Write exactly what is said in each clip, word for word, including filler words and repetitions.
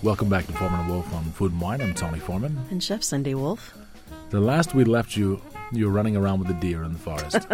Welcome back to Foreman and Wolf on Food and Wine. I'm Tony Foreman. And Chef Cindy Wolf. The last we left you, you were running around with a deer in the forest.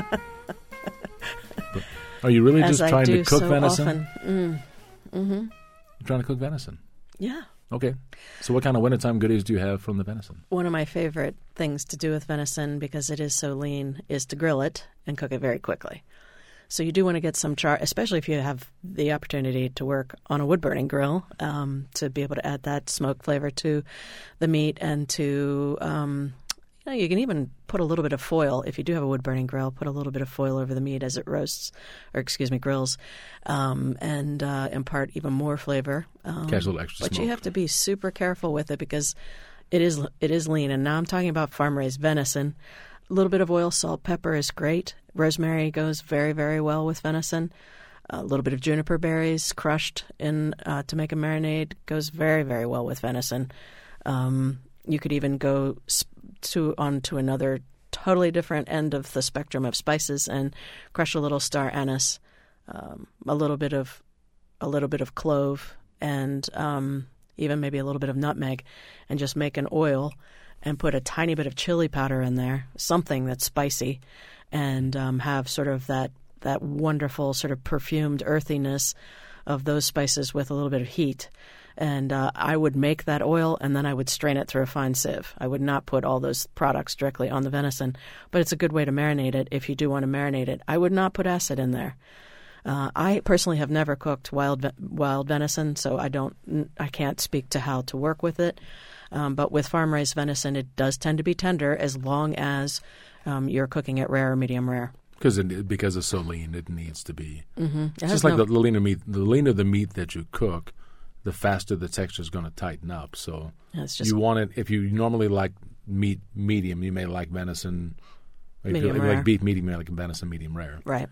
But are you really As just I trying do to cook so venison? Often. Mm. Mm-hmm. You're trying to cook venison? Yeah. Okay. So what kind of wintertime goodies do you have from the venison? One of my favorite things to do with venison, because it is so lean, is to grill it and cook it very quickly. So you do want to get some char, especially if you have the opportunity to work on a wood-burning grill, um, to be able to add that smoke flavor to the meat and to, um, you know, you can even put a little bit of foil. If you do have a wood-burning grill, put a little bit of foil over the meat as it roasts, or excuse me, grills, um, and uh, impart even more flavor. Um, Catch a little extra but smoke. you have to be super careful with it because it is it is lean. And now I'm talking about farm-raised venison. A little bit of oil, salt, pepper is great. Rosemary goes very, very well with venison. A little bit of juniper berries crushed in uh, to make a marinade goes very, very well with venison. Um, you could even go sp- to on to another totally different end of the spectrum of spices and crush a little star anise, um, a little bit of a little bit of clove, and um, even maybe a little bit of nutmeg, and just make an oil. And put a tiny bit of chili powder in there, something that's spicy, and um, have sort of that, that wonderful sort of perfumed earthiness of those spices with a little bit of heat. And uh, I would make that oil, and then I would strain it through a fine sieve. I would not put all those products directly on the venison, but it's a good way to marinate it if you do want to marinate it. I would not put acid in there. Uh, I personally have never cooked wild wild venison, so I don't, I can't speak to how to work with it. Um, but with farm-raised venison, it does tend to be tender as long as um, you're cooking it rare or medium rare. Because it, because it's so lean, it needs to be. Mm-hmm. It It's just like no, the, the leaner meat. The leaner the meat that you cook, the faster the texture is going to tighten up. So it's just, you want it. If you normally like meat medium, you may like venison. If medium you rare. like beef medium, you may like venison medium rare. Right.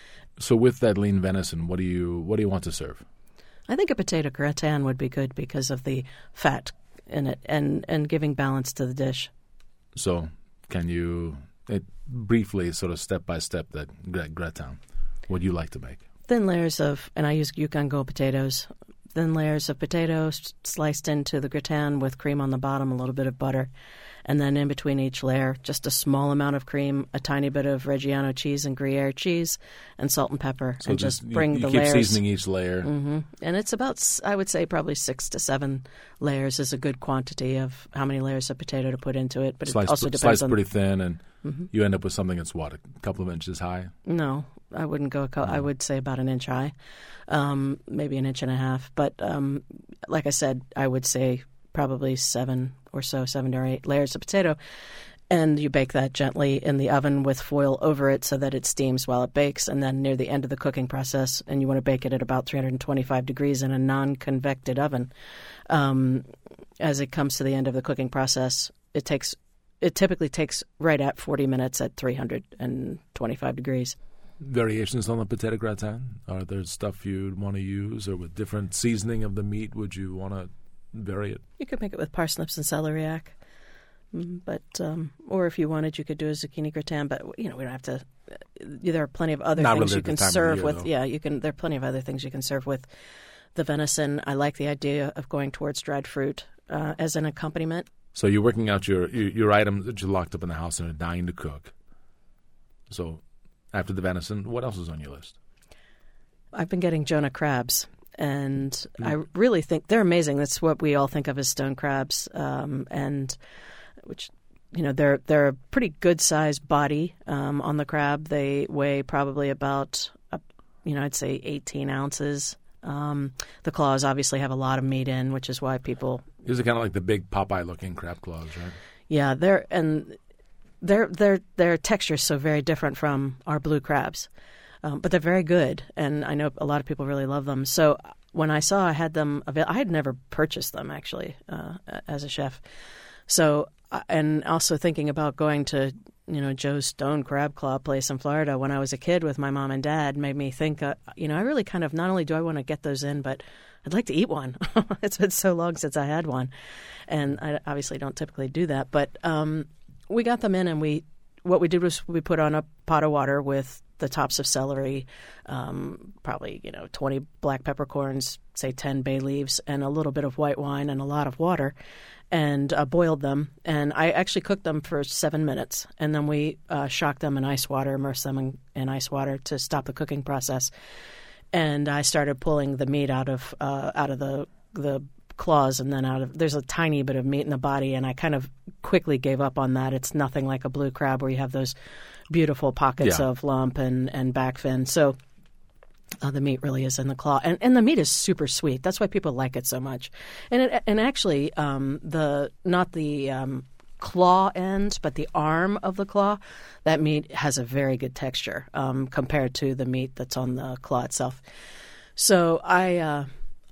So with that lean venison, what do you what do you want to serve? I think a potato gratin would be good because of the fat in it and, and giving balance to the dish. So can you it, briefly, sort of step by step, that gratin, what do you like to make? Thin layers of, and I use Yukon Gold potatoes, thin layers of potatoes sliced into the gratin with cream on the bottom, a little bit of butter. And then in between each layer, just a small amount of cream, a tiny bit of Reggiano cheese and Gruyere cheese, and salt and pepper, so and just bring you, you the keep layers. seasoning each layer. Mm-hmm. And it's about, I would say, probably six to seven layers is a good quantity of how many layers of potato to put into it. But Slice, it also depends sliced on pretty thin, and mm-hmm. you end up with something that's what, a couple of inches high. No, I wouldn't go. A co- No. I would say about an inch high, um, maybe an inch and a half. But um, like I said, I would say probably seven or so, seven or eight layers of potato. And you bake that gently in the oven with foil over it so that it steams while it bakes. And then near the end of the cooking process, and you want to bake it at about three hundred twenty-five degrees in a non-convected oven. Um, as it comes to the end of the cooking process, it takes it typically takes right at forty minutes at three hundred twenty-five degrees. Variations on the potato gratin? Are there stuff you'd want to use, or with different seasoning of the meat, would you want to vary it? You could make it with parsnips and celeriac. But um, or if you wanted, you could do a zucchini gratin. But you know, we don't have to. Uh, there are plenty of other Not things really you at the can time of serve year, with. though. Yeah, you can. There are plenty of other things you can serve with the venison. I like the idea of going towards dried fruit uh, as an accompaniment. So you're working out your, your your items that you locked up in the house and are dying to cook. So after the venison, what else is on your list? I've been getting Jonah crabs, and Mm. I really think they're amazing. That's what we all think of as stone crabs, um, and which. You know, they're they're a pretty good sized body um, on the crab. They weigh probably about, uh, you know, I'd say eighteen ounces. Um, the claws obviously have a lot of meat in, which is why people. These are kind of like the big Popeye looking crab claws, right? Yeah, they're and their their their texture is so very different from our blue crabs, um, but they're very good, and I know a lot of people really love them. So when I saw I had them avail- I had never purchased them actually uh, as a chef, so. And also thinking about going to, you know, Joe's Stone Crab Claw place in Florida when I was a kid with my mom and dad made me think, uh, you know, I really kind of not only do I want to get those in, but I'd like to eat one. It's been so long since I had one. And I obviously don't typically do that. But um, we got them in, and we what we did was we put on a pot of water with the tops of celery, um, probably, you know, twenty black peppercorns, say ten bay leaves, and a little bit of white wine and a lot of water, and uh, boiled them. And I actually cooked them for seven minutes, and then we uh, shocked them in ice water, immersed them in, in ice water to stop the cooking process. And I started pulling the meat out of uh, out of the the claws, and then out of there's a tiny bit of meat in the body, and I kind of quickly gave up on that. It's nothing like a blue crab where you have those beautiful pockets Yeah. of lump and and back fin. So uh, the meat really is in the claw, and and the meat is super sweet. That's why people like it so much. And it, and actually, um, the not the um, claw end, but the arm of the claw, that meat has a very good texture um, compared to the meat that's on the claw itself. So I uh,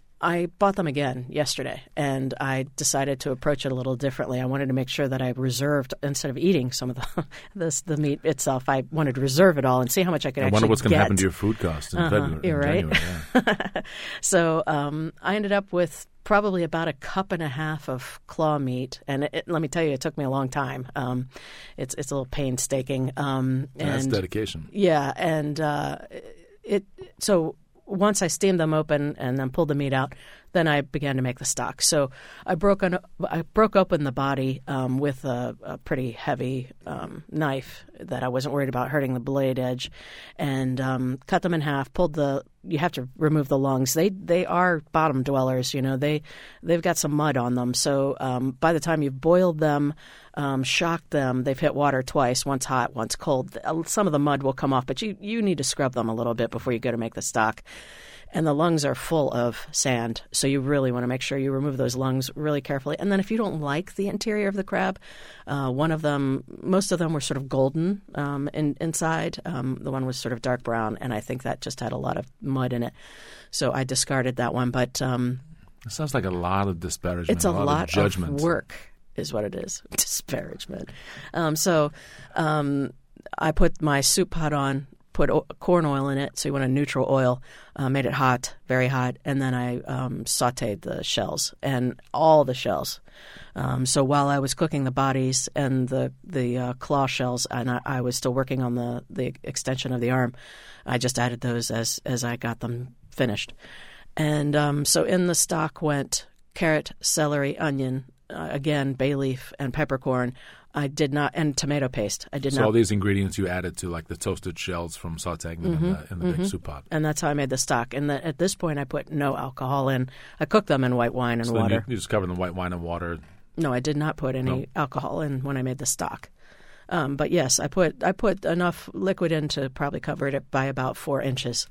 I bought them again yesterday, and I decided to approach it a little differently. I wanted to make sure that I reserved, instead of eating some of the this, the meat itself, I wanted to reserve it all and see how much I could I actually wonder what's going to get. happen to your food cost in Uh-huh, February. you're in right. January, yeah. So um, I ended up with probably about a cup and a half of claw meat, and it, it, let me tell you, it took me a long time. Um, it's it's a little painstaking. Um, That's and dedication. yeah, and uh, it so once I steamed them open and then pulled the meat out, then I began to make the stock. So I broke on, I broke open the body um, with a, a pretty heavy um, knife that I wasn't worried about hurting the blade edge, and um, cut them in half. Pulled the you have to remove the lungs. They they are bottom dwellers. You know they they've got some mud on them. So um, by the time you've boiled them, um, shocked them, they've hit water twice, once hot, once cold. Some of the mud will come off, but you you need to scrub them a little bit before you go to make the stock. And the lungs are full of sand, so you really want to make sure you remove those lungs really carefully. And then if you don't like the interior of the crab, uh, one of them, most of them were sort of golden um, in, inside. Um, the one was sort of dark brown, and I think that just had a lot of mud in it. So I discarded that one. But um, It sounds like a lot of disparagement, it's a, a lot, lot of judgment. of work is what it is. Disparagement. Um, so um, I put my soup pot on, put o- corn oil in it, so you want a neutral oil, uh, made it hot, very hot, and then I um, sautéed the shells, and all the shells. Um, so while I was cooking the bodies and the the uh, claw shells, and I, I was still working on the, the extension of the arm, I just added those as, as I got them finished. And um, so in the stock went carrot, celery, onion, uh, again, bay leaf, and peppercorn. I did not, and tomato paste. I did So not. all these ingredients you added to like the toasted shells from sautéing them Mm-hmm, in the, in the mm-hmm. big soup pot. And that's how I made the stock. And the, at this point, I put no alcohol in. I cooked them in white wine and So then water. you, you just cover them in white wine and water. No, I did not put any No. alcohol in when I made the stock. Um, but yes, I put I put enough liquid in to probably cover it by about four inches.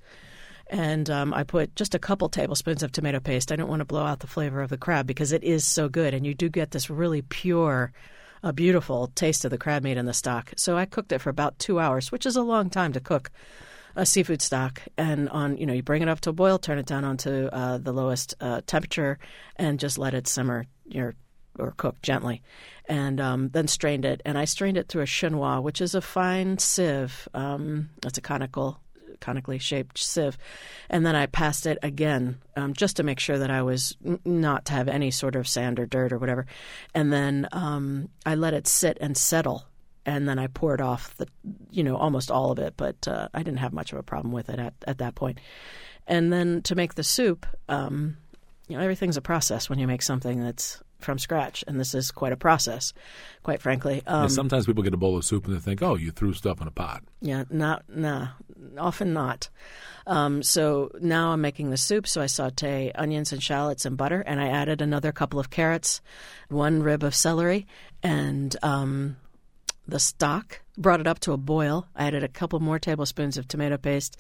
And um, I put just a couple tablespoons of tomato paste. I don't want to blow out the flavor of the crab because it is so good. And you do get this really pure, a beautiful taste of the crab meat in the stock. So I cooked it for about two hours, which is a long time to cook a seafood stock. And on, you know, you bring it up to a boil, turn it down onto uh, the lowest uh, temperature, and just let it simmer your, or cook gently. And um, then strained it. And I strained it through a chinois, which is a fine sieve. Um, it's a conical conically shaped sieve, and then I passed it again um, just to make sure that I was n- not to have any sort of sand or dirt or whatever. And then um, I let it sit and settle, and then I poured off the, you know, almost all of it, but uh, I didn't have much of a problem with it at, at that point. And then to make the soup, um, you know, everything's a process when you make something that's from scratch, and this is quite a process, quite frankly. Um, Yeah, sometimes people get a bowl of soup and they think, oh, you threw stuff in a pot. Yeah, not, nah, often not. Um, so now I'm making the soup, so I saute onions and shallots and butter, and I added another couple of carrots, one rib of celery, and um, the stock, brought it up to a boil. I added a couple more tablespoons of tomato paste,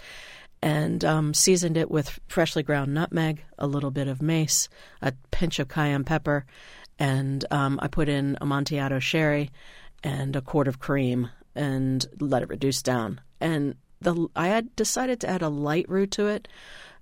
and um, seasoned it with freshly ground nutmeg, a little bit of mace, a pinch of cayenne pepper, and um, I put in Amontillado sherry and a quart of cream and let it reduce down. And the I had decided to add a light roux to it.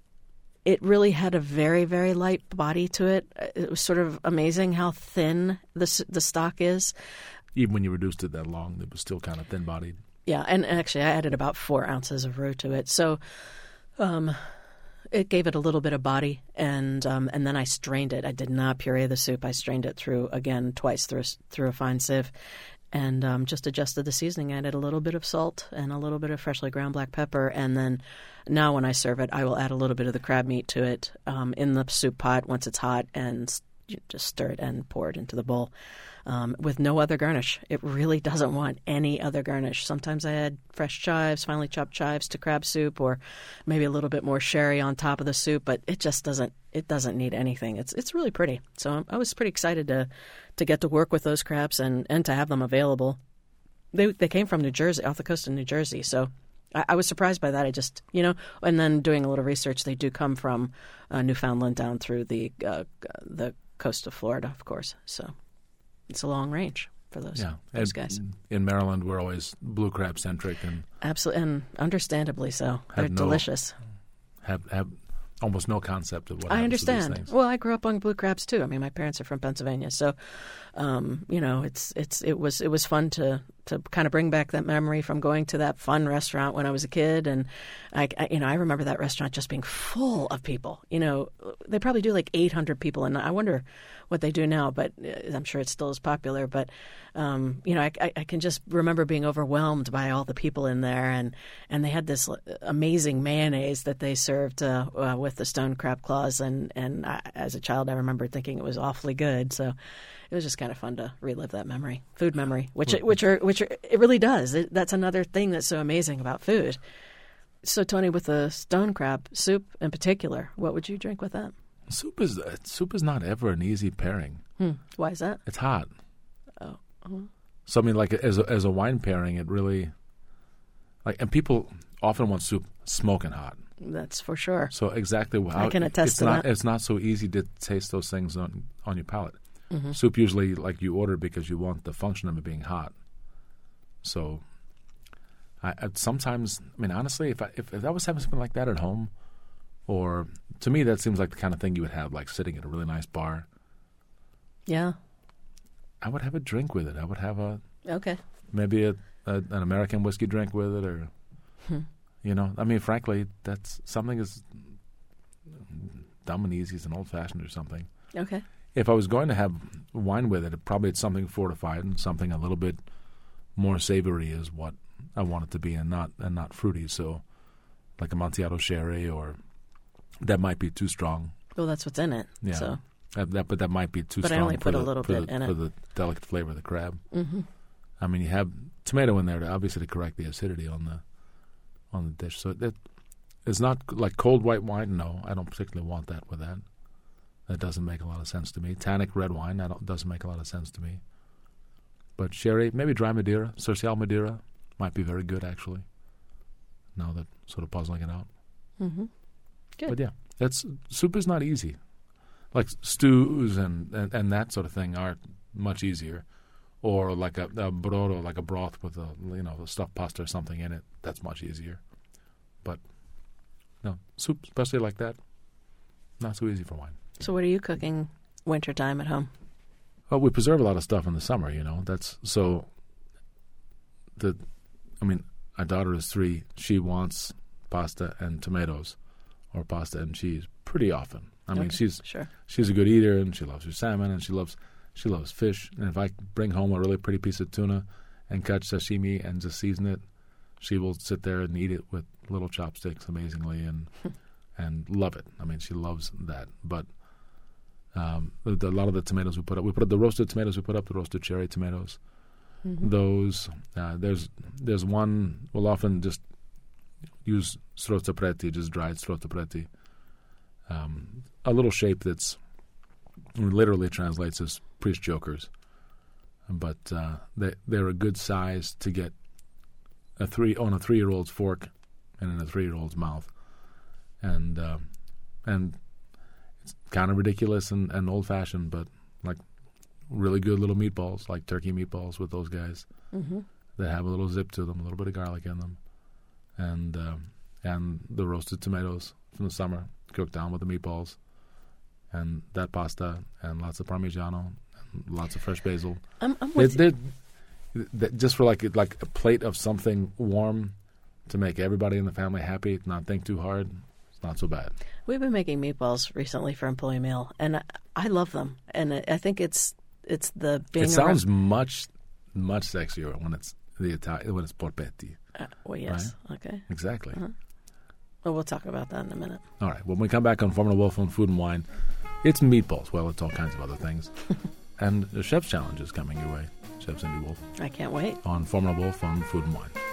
It really had a very, very light body to it. It was sort of amazing how thin the the stock is. Even when you reduced it that long, it was still kind of thin-bodied. Yeah, and actually I added about four ounces of roux to it. So um, it gave it a little bit of body, and um, and then I strained it. I did not puree the soup. I strained it through, again, twice through a, through a fine sieve. and um, just adjusted the seasoning. I added a little bit of salt and a little bit of freshly ground black pepper, and then now when I serve it, I will add a little bit of the crab meat to it um, in the soup pot once it's hot, and just stir it and pour it into the bowl um, with no other garnish. It really doesn't want any other garnish. Sometimes I add fresh chives, finely chopped chives to crab soup, or maybe a little bit more sherry on top of the soup, but it just doesn't it doesn't need anything. It's it's really pretty. So I was pretty excited to to get to work with those crabs and, and to have them available. They they came from New Jersey, off the coast of New Jersey, so I, I was surprised by that. I just, you know, and then doing a little research, they do come from uh, Newfoundland down through the uh, the coast of Florida, of course. So it's a long range for those, yeah. those and guys. In Maryland, we're always blue crab centric, and absolutely, and understandably so. They're no, delicious. Have have almost no concept of what I happens to these understand. things. Well, I grew up on blue crabs too. I mean, my parents are from Pennsylvania, so um, you know, it's it's it was it was fun to to kind of bring back that memory from going to that fun restaurant when I was a kid, and I, I you know I remember that restaurant just being full of people. You know, they probably do like eight hundred people, and I wonder what they do now, but I'm sure it's still as popular. But um, you know, I, I, I can just remember being overwhelmed by all the people in there, and, and they had this amazing mayonnaise that they served uh, uh, with the stone crab claws, and and I, as a child, I remember thinking it was awfully good. So it was just kind of fun to relive that memory, food memory, which which are which are, it really does. It, that's another thing that's so amazing about food. So Tony, with the stone crab soup in particular, what would you drink with that? Soup is uh, soup is not ever an easy pairing. Hmm. Why is that? It's hot. Oh. Uh-huh. So I mean, like as a, as a wine pairing, it really like, and people often want soup smoking hot. That's for sure. So exactly how I can attest it's to not, that. It's not so easy to taste those things on on your palate. Mm-hmm. Soup usually, like, you order because you want the function of it being hot. So I, I sometimes, I mean, honestly, if I if, if I was having something like that at home, or to me, that seems like the kind of thing you would have, like, sitting at a really nice bar. Yeah. I would have a drink with it. I would have a Okay. maybe a, a an American whiskey drink with it, or Hmm. you know, I mean, frankly, that's something as dumb and easy as an old fashioned or something. Okay. If I was going to have wine with it, it probably it's something fortified and something a little bit more savory is what I want it to be, and not and not fruity. So, like Amontillado sherry, or that might be too strong. Well, that's what's in it. Yeah, So. that, that but that might be too But I strong. only for put a the, little for bit the, in it. for the delicate flavor of the crab. Mm-hmm. I mean, you have tomato in there, to, obviously, to correct the acidity on the on the dish. So that it's not like cold white wine. No, I don't particularly want that with that. That doesn't make a lot of sense to me. Tannic red wine, that don't, doesn't make a lot of sense to me. But sherry, maybe dry Madeira, Surcial Madeira, might be very good, actually. Now that sort of puzzling it out. Mm-hmm. Good. But yeah, that's soup is not easy. Like stews and, and, and that sort of thing are much easier. Or like a, a brodo, like a broth with a you know a stuffed pasta or something in it. That's much easier. But no, soup, especially like that, not so easy for wine. So what are you cooking wintertime at home? Well, we preserve a lot of stuff in the summer, you know. That's so. The, I mean, our daughter is three. She wants pasta and tomatoes, or pasta and cheese, pretty often. I mean, Okay, she's sure. she's a good eater, and she loves her salmon, and she loves she loves fish. And if I bring home a really pretty piece of tuna and cut sashimi and just season it, she will sit there and eat it with little chopsticks, amazingly, and and love it. I mean, she loves that. But um, the, the, a lot of the tomatoes we put up, we put up the roasted tomatoes we put up, the roasted cherry tomatoes. Mm-hmm. Those uh, there's there's one we'll often just use strottapreti, just dried strottapreti. Um, a little shape that's literally translates as priest jokers, but uh, they they're a good size to get a three on a three year old's fork and in a three year old's mouth, and uh, and it's kind of ridiculous and, and old fashioned, but like really good little meatballs, like turkey meatballs with those guys Mm-hmm. that have a little zip to them, a little bit of garlic in them, and um, and the roasted tomatoes from the summer cooked down with the meatballs, and that pasta, and lots of Parmigiano, and lots of fresh basil. I'm, I'm They- with they- they- just for like like a plate of something warm to make everybody in the family happy, not think too hard. It's not so bad. We've been making meatballs recently for employee meal, and I, I love them. And I I think it's it's the being It sounds around, much much sexier when it's the Italian when it's polpetti. Uh, well, yes. Right? Okay. Exactly. Uh-huh. Well, we'll talk about that in a minute. All right. When we come back on Formula Wolf on Food and Wine, it's meatballs. Well, it's all kinds of other things. And the Chef's Challenge is coming your way, Chef Cindy Wolf. I can't wait. On Formula Wolf on Food and Wine.